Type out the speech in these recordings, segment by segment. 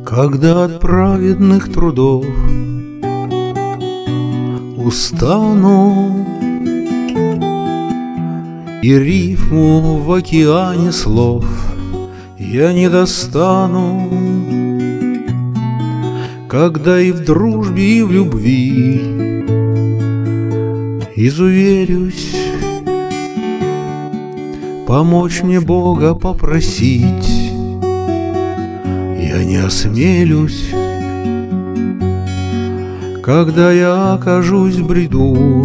Когда от праведных трудов устану и рифму в океане слов я не достану, когда и в дружбе, и в любви изуверюсь, помочь мне Бога попросить я не осмелюсь, когда я окажусь в бреду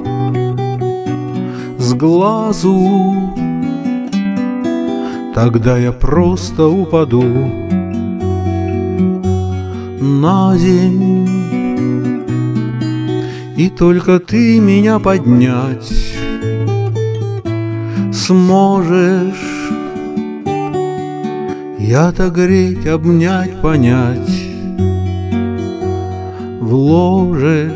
с глазу, тогда я просто упаду на земь, и только ты меня поднять сможешь. Я-то греть, обнять, понять в ложе.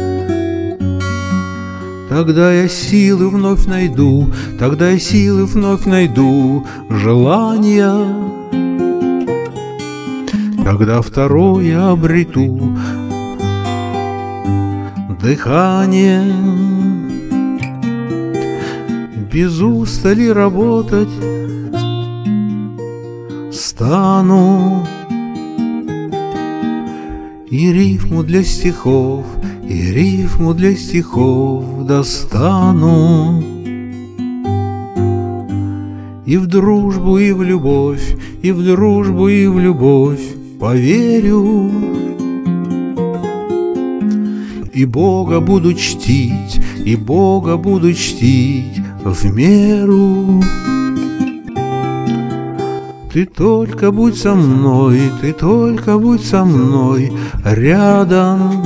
Тогда я силы вновь найду, тогда я силы вновь найду, желания. Тогда второе обрету дыхание. Без устали работать стану, и рифму для стихов, и рифму для стихов достану. И в дружбу, и в любовь, и в дружбу, и в любовь поверю, и Бога буду чтить, и Бога буду чтить в меру. Ты только будь со мной, ты только будь со мной рядом,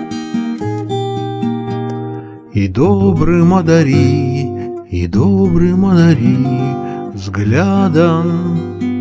и добрым одари, и добрым одари взглядом.